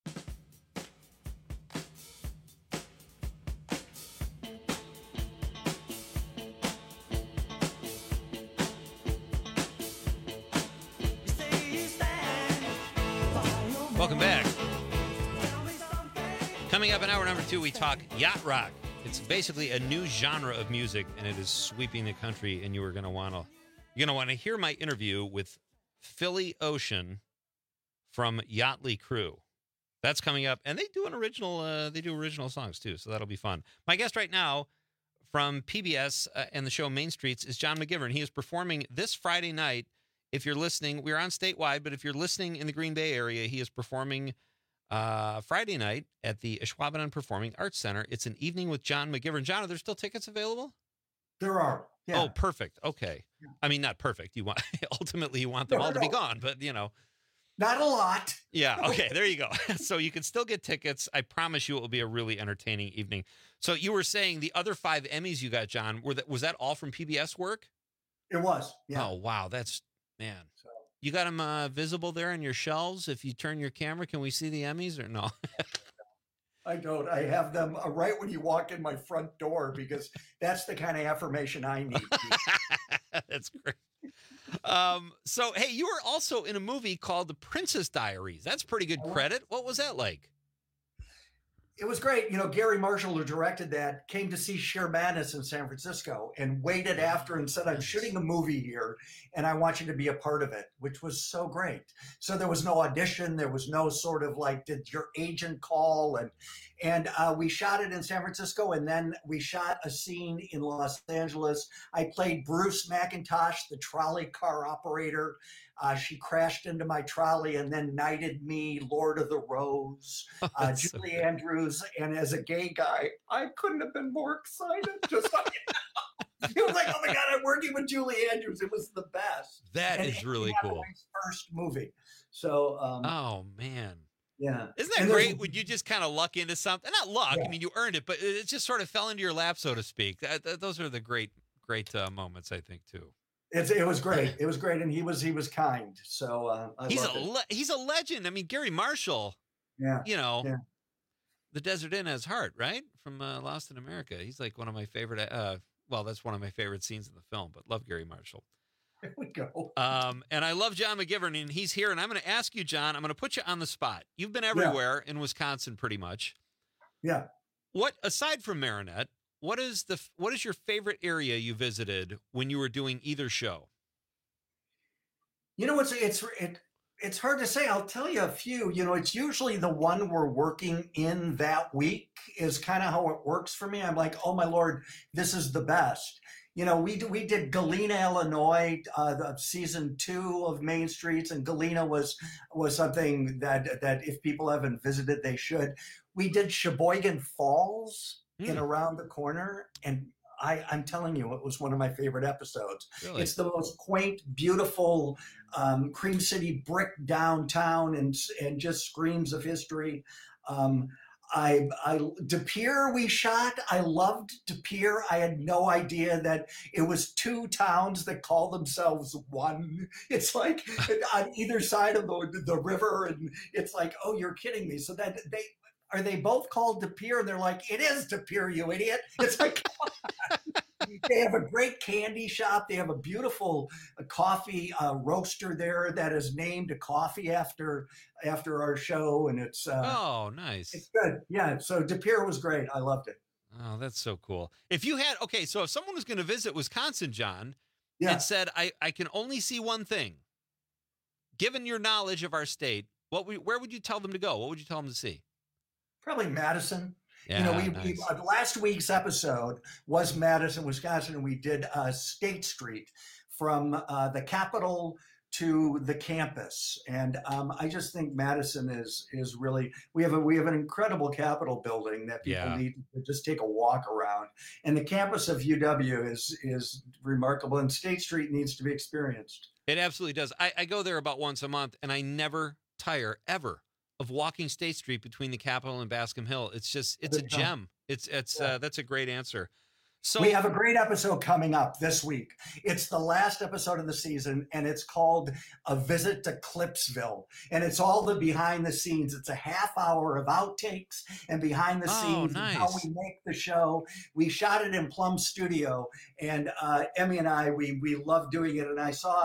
Welcome back. Coming up in hour number 2, we talk yacht rock. It's basically a new genre of music, and it is sweeping the country. And you're going to want to hear my interview with Philly Ocean from Yachtly Crew. That's coming up, and they do original songs too, so that'll be fun. My guest right now from PBS and the show Main Streets is John McGivern. He is performing this Friday night. If you're listening, we're on statewide, but if you're listening in the Green Bay area, he is performing Friday night at the Ashwaubenon Performing Arts Center. It's an evening with John McGivern. John, are there still tickets available? There are. Yeah. Oh, perfect. Okay. Yeah. I mean, not perfect. Ultimately you want them all to be gone, but not a lot. Yeah. Okay. There you go. So you can still get tickets. I promise you it will be a really entertaining evening. So you were saying the other 5 Emmys you got, John, was that all from PBS work? It was. Yeah. Oh, wow. Man. So, you got them visible there on your shelves? If you turn your camera, can we see the Emmys or no? I don't. I have them right when you walk in my front door because that's the kind of affirmation I need. That's great. So, hey, you were also in a movie called The Princess Diaries. That's pretty good credit. What was that like? It was great. Gary Marshall, who directed that, came to see Cher Madness in San Francisco and waited after and said, I'm shooting a movie here and I want you to be a part of it, which was so great. So there was no audition. There was no sort of like, did your agent call? And we shot it in San Francisco, and then we shot a scene in Los Angeles. I played Bruce McIntosh, the trolley car operator. She crashed into my trolley and then knighted me Lord of the Rose, Julie Andrews. And as a gay guy, I couldn't have been more excited. Just it was like, oh my God, I'm working with Julie Andrews. It was the best. That is really cool. First movie. So, oh man. Yeah. Isn't that great when you just kind of luck into something? Not luck. Yeah. I mean, you earned it, but it just sort of fell into your lap, so to speak. Those are the great moments, I think, too. It was great. It was great, and he was kind. So he's a legend. I mean, Gary Marshall. Yeah. The Desert Inn Has Heart, right? From Lost in America. He's like one of my favorite. That's one of my favorite scenes in the film. But love Gary Marshall. There we go. And I love John McGivern, and he's here. And I'm going to ask you, John. I'm going to put you on the spot. You've been everywhere in Wisconsin, pretty much. Yeah. What aside from Marinette? What is your favorite area you visited when you were doing either show? It's hard to say. I'll tell you a few. It's usually the one we're working in that week is kind of how it works for me. I'm like, oh my Lord, this is the best. We did Galena, Illinois, season 2 of Main Streets, and Galena was something that if people haven't visited, they should. We did Sheboygan Falls in Around the Corner, and I'm telling you, it was one of my favorite episodes. Really? It's the most quaint, beautiful Cream City brick downtown, and just screams of history. De Pere we shot. I loved De Pere. I had no idea that it was 2 towns that call themselves one. It's like on either side of the river, and it's like, oh, you're kidding me. So that are they both called De Pere? And they're like, it is De Pere, you idiot. It's like, they have a great candy shop. They have a beautiful coffee roaster there that is named a coffee after our show. And it's oh, nice. It's good. Yeah. So De Pere was great. I loved it. Oh, that's so cool. If someone was going to visit Wisconsin, John, and said, I can only see one thing, given your knowledge of our state, where would you tell them to go? What would you tell them to see? Probably Madison. Yeah, we last week's episode was Madison, Wisconsin, and we did State Street from the Capitol to the campus, and I just think Madison is really we have an incredible Capitol building that people need to just take a walk around, and the campus of UW is remarkable, and State Street needs to be experienced. It absolutely does. I go there about once a month, and I never tire ever of walking State Street between the Capitol and Bascom Hill. It's a gem. That's a great answer. So we have a great episode coming up this week. It's the last episode of the season, and it's called A Visit to Clipsville. And it's all the behind the scenes. It's a half hour of outtakes and behind the scenes and how we make the show. We shot it in Plum Studio, and Emmy and I, we love doing it. And I saw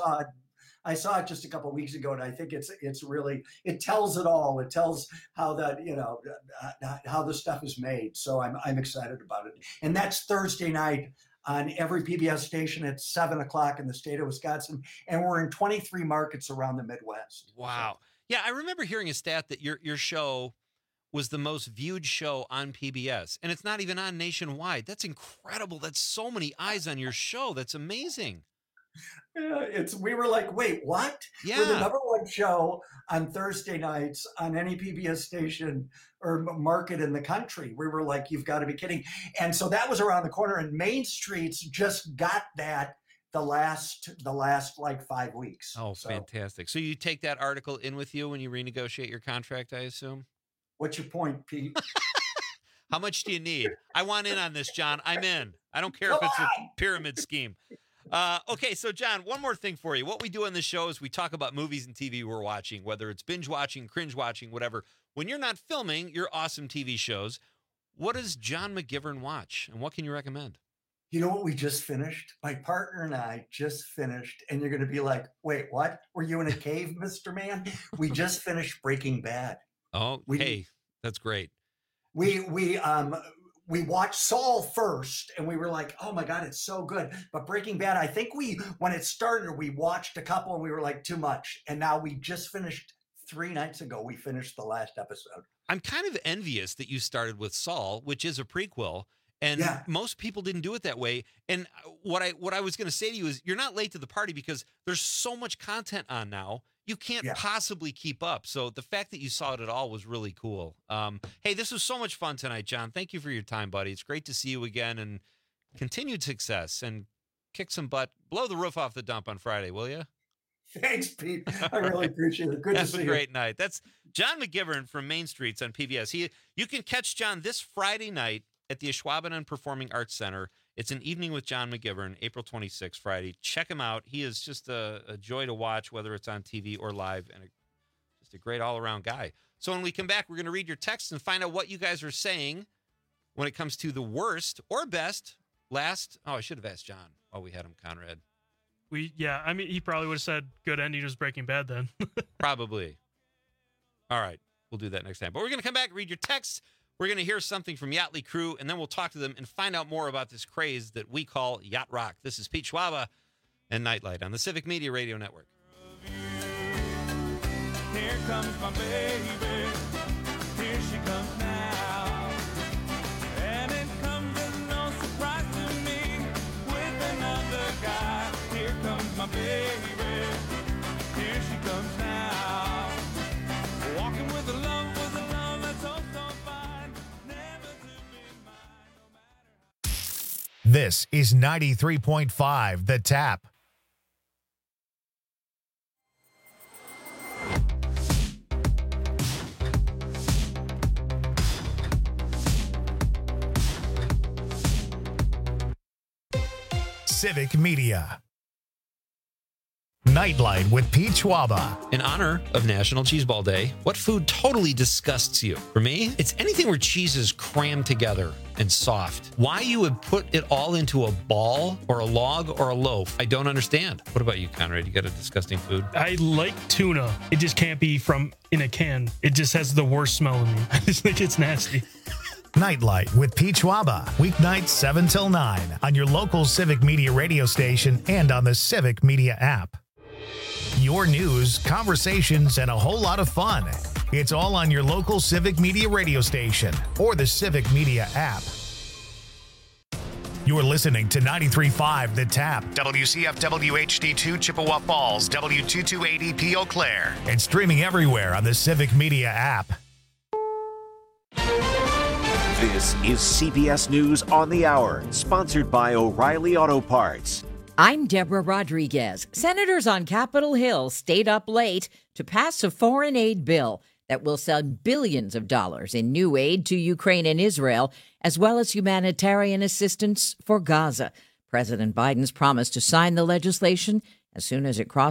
it just a couple of weeks ago, and I think it's really, it tells it all. It tells how that, how the stuff is made. So I'm excited about it. And that's Thursday night on every PBS station at 7:00 in the state of Wisconsin. And we're in 23 markets around the Midwest. Wow. Yeah, I remember hearing a stat that your show was the most viewed show on PBS, and it's not even on nationwide. That's incredible. That's so many eyes on your show. That's amazing. Yeah, we were like, wait, what? Yeah. We're the #1 show on Thursday nights on any PBS station or market in the country. We were like, you've got to be kidding. And so that was around the corner, and Main Street's just got that the last like 5 weeks. Oh, fantastic. So you take that article in with you when you renegotiate your contract, I assume? What's your point, Pete? How much do you need? I want in on this, John. I'm in. I don't care if it's a pyramid scheme. Okay, so John, one more thing for you. What we do on this show is we talk about movies and TV we're watching, whether it's binge watching, cringe watching, whatever. When you're not filming your awesome TV shows, what does John McGivern watch, and what can you recommend? You know what we just finished? My partner and I just finished, and you're going to be like, wait, what? Were you in a cave, Mr. Man? We just finished Breaking Bad. Oh, that's great. We watched Saul first, and we were like, oh my God, it's so good. But Breaking Bad, I think when it started, we watched a couple and we were like, too much. And now we just finished 3 nights ago. We finished the last episode. I'm kind of envious that you started with Saul, which is a prequel. And most people didn't do it that way. And what I was going to say to you is you're not late to the party because there's so much content on now. You can't possibly keep up. So the fact that you saw it at all was really cool. Hey, this was so much fun tonight, John. Thank you for your time, buddy. It's great to see you again, and continued success, and kick some butt. Blow the roof off the dump on Friday, will you? Thanks, Pete. I really appreciate it. Good to see you. Have a great night. That's John McGivern from Main Streets on PBS. You can catch John this Friday night at the Ashwaubenon Performing Arts Center. It's an evening with John McGivern, April 26th, Friday. Check him out. He is just a joy to watch, whether it's on TV or live, and just a great all-around guy. So when we come back, we're going to read your texts and find out what you guys are saying when it comes to the worst or best I should have asked John while we had him, Conrad. He probably would have said good ending was Breaking Bad then. Probably. All right. We'll do that next time. But we're going to come back, read your texts. We're going to hear something from Yachtly Crew, and then we'll talk to them and find out more about this craze that we call Yacht Rock. This is Pete Schwaba and Nightlight on the Civic Media Radio Network. Here comes my baby. Here she comes now. And it comes as no surprise to me with another guy. Here comes my baby. Here she comes now. Walking with a love that's so fine. Never to be mine, no matter how. This is 93.5 The Tap. Civic Media. Nightlight with Pete Schwaba. In honor of National Cheeseball Day, what food totally disgusts you? For me, it's anything where cheese is crammed together and soft. Why you would put it all into a ball or a log or a loaf, I don't understand. What about you, Conrad? You got a disgusting food? I like tuna. It just can't be from in a can. It just has the worst smell in me. I just think it's nasty. Nightlight with Pete Schwaba. Weeknights 7 till 9 on your local Civic Media radio station and on the Civic Media app. Your news, conversations, and a whole lot of fun. It's all on your local Civic Media radio station or the Civic Media app. You're listening to 93.5 The Tap, WCFW HD2 Chippewa Falls, W2280P Eau Claire, and streaming everywhere on the Civic Media app. This is CBS News on the Hour, sponsored by O'Reilly Auto Parts. I'm Deborah Rodriguez. Senators on Capitol Hill stayed up late to pass a foreign aid bill that will send billions of dollars in new aid to Ukraine and Israel, as well as humanitarian assistance for Gaza. President Biden's promised to sign the legislation as soon as it crosses